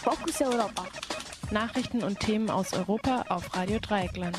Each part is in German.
Fokus Europa. Nachrichten und Themen aus Europa auf Radio Dreieckland.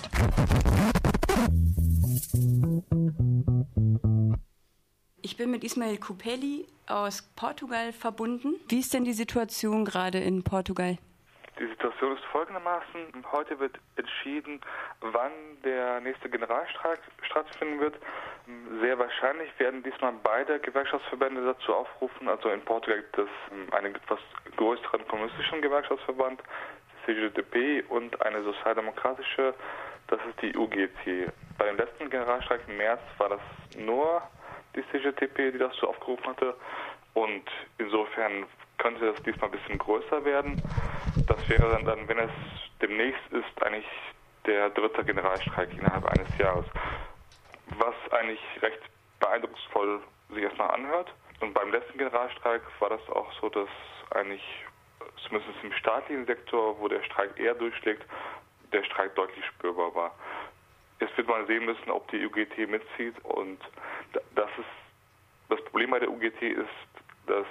Ich bin mit Ismael Kupeli aus Portugal verbunden. Wie ist denn die Situation gerade in Portugal? Die Situation ist folgendermaßen. Heute wird entschieden, wann der nächste Generalstreik stattfinden wird. Sehr wahrscheinlich werden diesmal beide Gewerkschaftsverbände dazu aufrufen. Also in Portugal gibt es einen etwas größeren kommunistischen Gewerkschaftsverband, die CGTP, und eine sozialdemokratische, das ist die UGT. Bei dem letzten Generalstreik im März war das nur die CGTP, die dazu aufgerufen hatte. Und insofern könnte das diesmal ein bisschen größer werden. Das wäre dann, wenn es demnächst ist, eigentlich der dritte Generalstreik innerhalb eines Jahres. Was eigentlich recht beeindrucksvoll sich erstmal anhört. Und beim letzten Generalstreik war das auch so, dass eigentlich, zumindest im staatlichen Sektor, wo der Streik eher durchschlägt, der Streik deutlich spürbar war. Jetzt wird man sehen müssen, ob die UGT mitzieht. Und das Problem bei der UGT ist, dass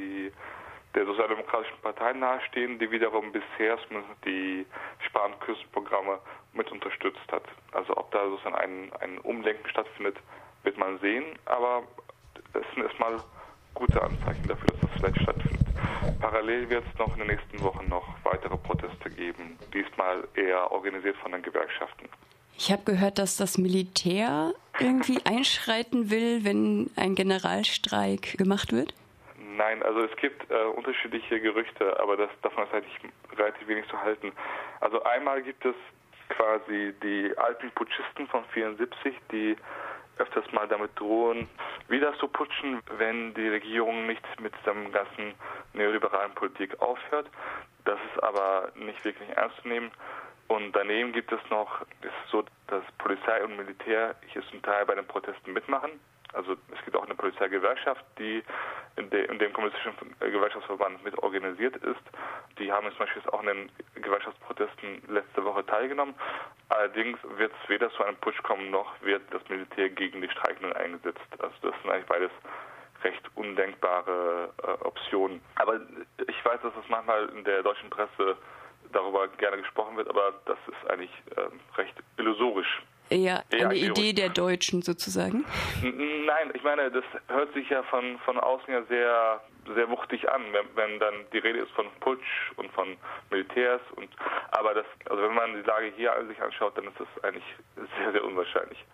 der Sozialdemokratischen Partei nahestehen, die wiederum bisher die Spar- und Küstenprogramme mit unterstützt hat. Also ob da sozusagen ein Umdenken stattfindet, wird man sehen, aber das sind erstmal gute Anzeichen dafür, dass das vielleicht stattfindet. Parallel wird es noch in den nächsten Wochen noch weitere Proteste geben, diesmal eher organisiert von den Gewerkschaften. Ich habe gehört, dass das Militär irgendwie einschreiten will, wenn ein Generalstreik gemacht wird. Nein, also es gibt unterschiedliche Gerüchte, aber davon ist eigentlich relativ wenig zu halten. Also einmal gibt es quasi die alten Putschisten von 74, die öfters mal damit drohen, wieder zu putschen, wenn die Regierung nicht mit der ganzen neoliberalen Politik aufhört. Das ist aber nicht wirklich ernst zu nehmen. Und daneben gibt es noch, es ist so, dass Polizei und Militär hier zum Teil bei den Protesten mitmachen. Also es gibt auch eine Polizeigewerkschaft, die in dem kommunistischen Gewerkschaftsverband mit organisiert ist. Die haben zum Beispiel auch an den Gewerkschaftsprotesten letzte Woche teilgenommen. Allerdings wird es weder zu einem Putsch kommen, noch wird das Militär gegen die Streikenden eingesetzt. Also das sind eigentlich beides recht undenkbare Optionen. Aber ich weiß, dass es manchmal in der deutschen Presse darüber gerne gesprochen wird, aber das ist eigentlich recht illusorisch. Eher eine Idee der Deutschen sozusagen? Nein, ich meine, das hört sich ja von außen ja sehr, sehr wuchtig an, wenn dann die Rede ist von Putsch und von Militärs. Aber wenn man die Lage hier sich anschaut, dann ist das eigentlich sehr, sehr unwahrscheinlich.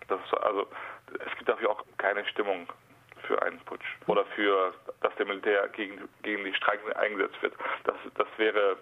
Es gibt dafür auch keine Stimmung für einen Putsch oder dass der Militär gegen die Streikenden eingesetzt wird. Das wäre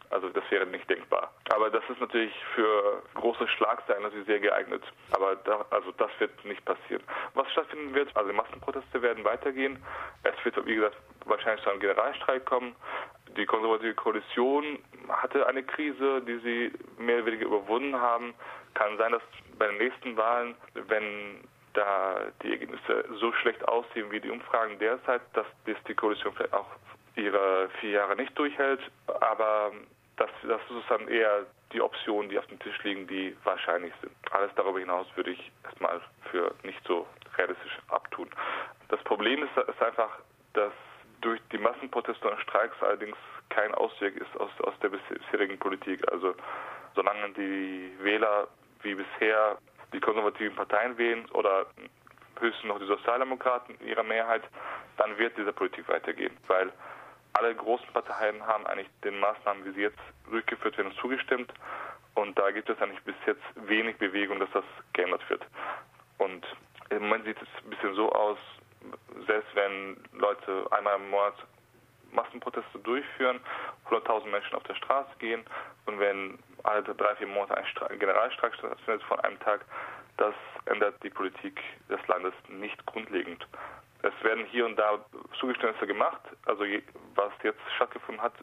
nicht denkbar. Aber das ist natürlich für große Schlagzeilen natürlich sehr geeignet. Aber das wird nicht passieren. Was stattfinden wird, also die Massenproteste werden weitergehen. Es wird, wie gesagt, wahrscheinlich zu einem Generalstreik kommen. Die konservative Koalition hatte eine Krise, die sie mehr oder weniger überwunden haben. Kann sein, dass bei den nächsten Wahlen, wenn da die Ergebnisse so schlecht aussehen wie die Umfragen derzeit, dass die Koalition vielleicht auch ihre 4 Jahre nicht durchhält. Aber das ist sozusagen eher die Optionen, die auf dem Tisch liegen, die wahrscheinlich sind. Alles darüber hinaus würde ich erstmal für nicht so realistisch abtun. Das Problem ist einfach, dass durch die Massenproteste und Streiks allerdings kein Ausweg ist aus der bisherigen Politik. Also solange die Wähler wie bisher die konservativen Parteien wählen oder höchstens noch die Sozialdemokraten in ihrer Mehrheit, dann wird diese Politik weitergehen, weil alle großen Parteien haben eigentlich den Maßnahmen, wie sie jetzt durchgeführt werden, zugestimmt. Und da gibt es eigentlich bis jetzt wenig Bewegung, dass das geändert wird. Und im Moment sieht es ein bisschen so aus, selbst wenn Leute einmal im Monat Massenproteste durchführen, 100.000 Menschen auf der Straße gehen und wenn alle 3-4 Monate ein Generalstreik stattfindet von einem Tag, das ändert die Politik des Landes nicht grundlegend. Es werden hier und da Zugeständnisse gemacht. Also was jetzt stattgefunden hat,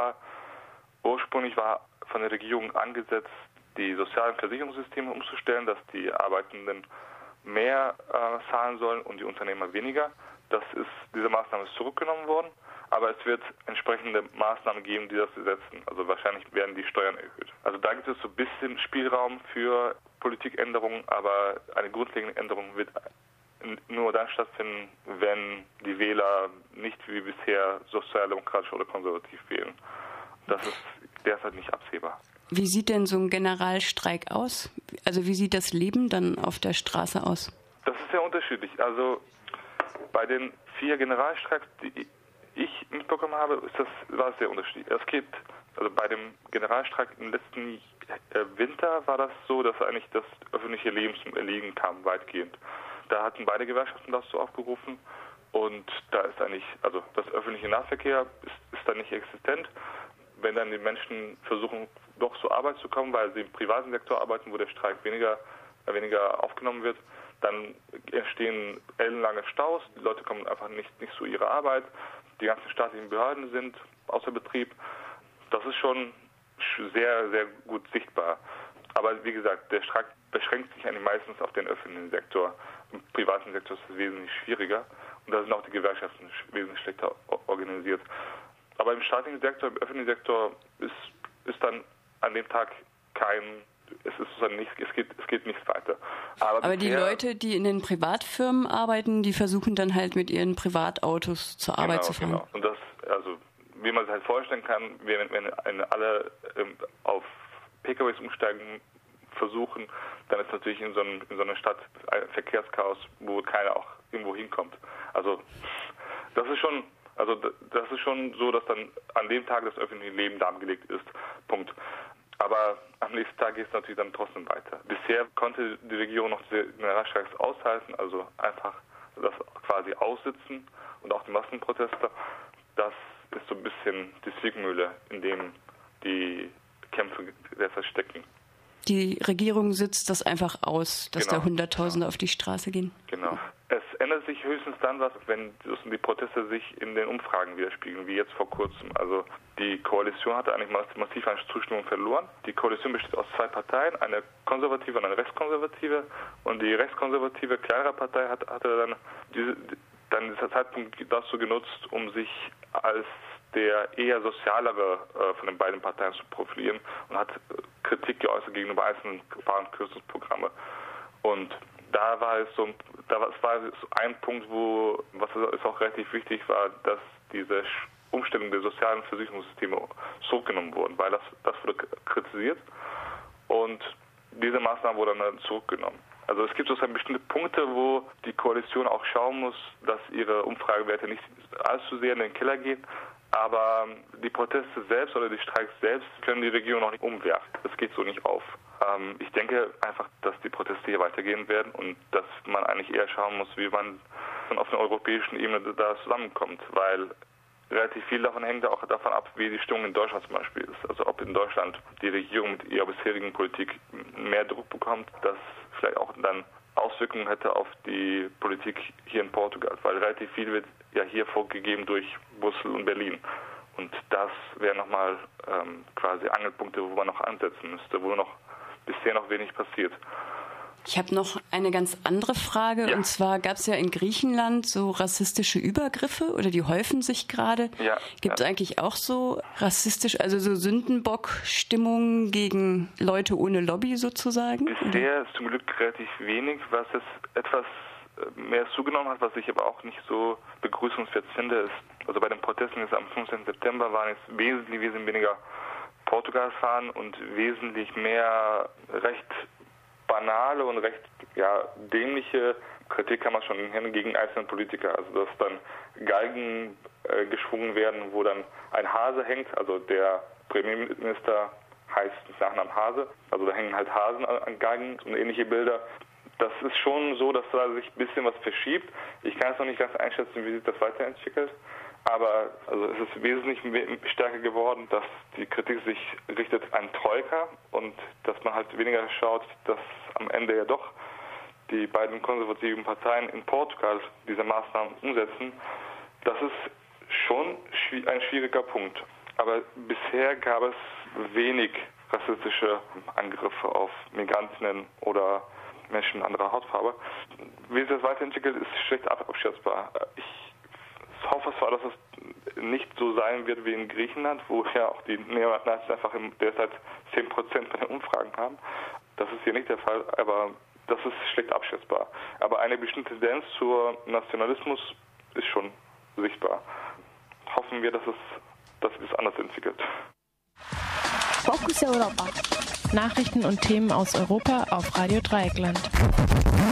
ursprünglich war von der Regierung angesetzt, die sozialen Versicherungssysteme umzustellen, dass die Arbeitenden mehr zahlen sollen und die Unternehmer weniger. Diese Maßnahme ist zurückgenommen worden, aber es wird entsprechende Maßnahmen geben, die das ersetzen. Also wahrscheinlich werden die Steuern erhöht. Also da gibt es so ein bisschen Spielraum für Politikänderungen, aber eine grundlegende Änderung wird nur dann stattfinden, wenn die Wähler nicht wie bisher sozialdemokratisch oder konservativ wählen. das ist derzeit nicht absehbar. Wie sieht denn so ein Generalstreik aus? Also wie sieht das Leben dann auf der Straße aus? Das ist sehr unterschiedlich. Also bei den 4 Generalstreiks, die ich mitbekommen habe, war es sehr unterschiedlich. Es gibt, also bei dem Generalstreik im letzten Winter war das so, dass eigentlich das öffentliche Leben zum Erliegen kam, weitgehend. Da hatten beide Gewerkschaften dazu aufgerufen und da ist eigentlich, also das öffentliche Nahverkehr ist da nicht existent. Wenn dann die Menschen versuchen, doch zur Arbeit zu kommen, weil sie im privaten Sektor arbeiten, wo der Streik weniger aufgenommen wird, dann entstehen ellenlange Staus, die Leute kommen einfach nicht zu ihrer Arbeit, die ganzen staatlichen Behörden sind außer Betrieb. Das ist schon sehr, sehr gut sichtbar. Aber wie gesagt, der Streik beschränkt sich eigentlich meistens auf den öffentlichen Sektor. Im privaten Sektor ist es wesentlich schwieriger und da sind auch die Gewerkschaften wesentlich schlechter organisiert. Aber im staatlichen Sektor, im öffentlichen Sektor ist dann an dem Tag es geht nichts weiter. Aber die Leute, die in den Privatfirmen arbeiten, die versuchen dann halt mit ihren Privatautos zur Arbeit zu fahren. Genau. Und das, also wie man sich halt vorstellen kann, wenn alle auf PKWs umsteigen versuchen, dann ist natürlich in so einer Stadt ein Verkehrschaos, wo keiner auch irgendwo hinkommt. Also das ist schon so, dass dann an dem Tag das öffentliche Leben lahmgelegt ist. Punkt. Aber am nächsten Tag geht es natürlich dann trotzdem weiter. Bisher konnte die Regierung noch die Generalstreiks aushalten, also einfach das quasi aussitzen und auch die Massenproteste. Das ist so ein bisschen die Zwickmühle, in dem die Kämpfe derzeit stecken. Die Regierung sitzt das einfach aus, dass da Hunderttausende auf die Straße gehen. Genau. Es ändert sich höchstens dann was, wenn die Proteste sich in den Umfragen widerspiegeln, wie jetzt vor kurzem. Also die Koalition hatte eigentlich massiv an Zustimmung verloren. Die Koalition besteht aus 2 Parteien, eine konservative und eine rechtskonservative. Und die rechtskonservative, kleinere Partei hatte dann dieser Zeitpunkt dazu genutzt, um sich als der eher sozialere von den beiden Parteien zu profilieren und hat Kritik geäußert gegenüber einzelnen Kürzungsprogramme. Und da war es ein Punkt, was auch relativ wichtig war, dass diese Umstellung der sozialen Versicherungssysteme zurückgenommen wurden, weil das wurde kritisiert und diese Maßnahme wurde dann zurückgenommen. Also es gibt sozusagen bestimmte Punkte, wo die Koalition auch schauen muss, dass ihre Umfragewerte nicht allzu sehr in den Keller gehen, aber die Proteste selbst oder die Streiks selbst können die Regierung noch nicht umwerfen. Das geht so nicht auf. Ich denke einfach, dass die Proteste hier weitergehen werden und dass man eigentlich eher schauen muss, wie man auf einer europäischen Ebene da zusammenkommt, weil relativ viel davon hängt auch davon ab, wie die Stimmung in Deutschland zum Beispiel ist. Also ob in Deutschland die Regierung mit ihrer bisherigen Politik mehr Druck bekommt, das vielleicht auch dann Auswirkungen hätte auf die Politik hier in Portugal, weil relativ viel wird ja hier vorgegeben durch Brüssel und Berlin. Und das wäre nochmal quasi Angelpunkte, wo man noch ansetzen müsste, wo bisher noch wenig passiert. Ich habe noch eine ganz andere Frage. Ja. Und zwar gab es ja in Griechenland so rassistische Übergriffe oder die häufen sich gerade. Ja, gibt es eigentlich auch so also so Sündenbock-Stimmungen gegen Leute ohne Lobby sozusagen? Bisher ist zum Glück relativ wenig, was es etwas mehr zugenommen hat, was ich aber auch nicht so begrüßenswert finde, ist, also bei den Protesten jetzt am 15. September waren jetzt wesentlich weniger Portugalfahnen und wesentlich mehr recht banale und recht dämliche Kritik kann man schon nennen gegen einzelne Politiker. Also dass dann Galgen geschwungen werden, wo dann ein Hase hängt, also der Premierminister heißt mit Nachnamen Hase, also da hängen halt Hasen an Galgen und ähnliche Bilder. Das ist schon so, dass da sich ein bisschen was verschiebt. Ich kann es noch nicht ganz einschätzen, wie sich das weiterentwickelt. Aber also es ist wesentlich stärker geworden, dass die Kritik sich richtet an Troika und dass man halt weniger schaut, dass am Ende ja doch die beiden konservativen Parteien in Portugal diese Maßnahmen umsetzen. Das ist schon ein schwieriger Punkt. Aber bisher gab es wenig rassistische Angriffe auf Migrantinnen oder Menschen anderer Hautfarbe. Wie sich das weiterentwickelt, ist schlecht abschätzbar. Ich hoffe zwar, dass es nicht so sein wird wie in Griechenland, wo ja auch die Neonazis einfach derzeit 10% bei den Umfragen haben. Das ist hier nicht der Fall, aber das ist schlecht abschätzbar. Aber eine bestimmte Tendenz zur Nationalismus ist schon sichtbar. Hoffen wir, dass es anders entwickelt. Fokus Europa. Nachrichten und Themen aus Europa auf Radio Dreieckland.